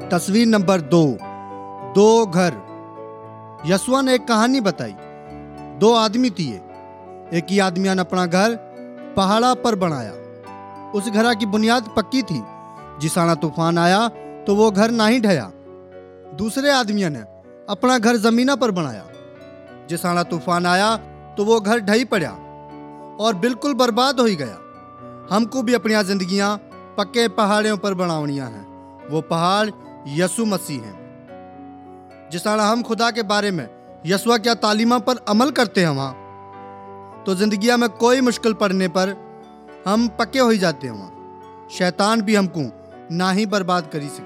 तस्वीर नंबर 2, दो घर। यशुआ ने एक कहानी बताई। दो आदमी थिए। एक ही आदमी ने अपना घर पहाड़ा पर बनाया। उस घर की बुनियाद पक्की थी। जिसाना तूफान आया तो वो घर नहीं ढया। दूसरे आदमी ने अपना घर जमीना पर बनाया। जिसाना तूफान आया तो वो घर ढही पड़ा और बिल्कुल बर्बाद हो ही गया। हमको भी अपनी जिंदगियां पक्के पहाड़ों पर बनावनियां हैं। वो पहाड़ यीशु मसीह हैं। जिसाना हम खुदा के बारे में यशुआ क्या तालीमा पर अमल करते हैं वहाँ, तो जिंदगिया में कोई मुश्किल पड़ने पर हम पक्के हो ही जाते हैं। वहाँ शैतान भी हमको ना ही बर्बाद करी सके।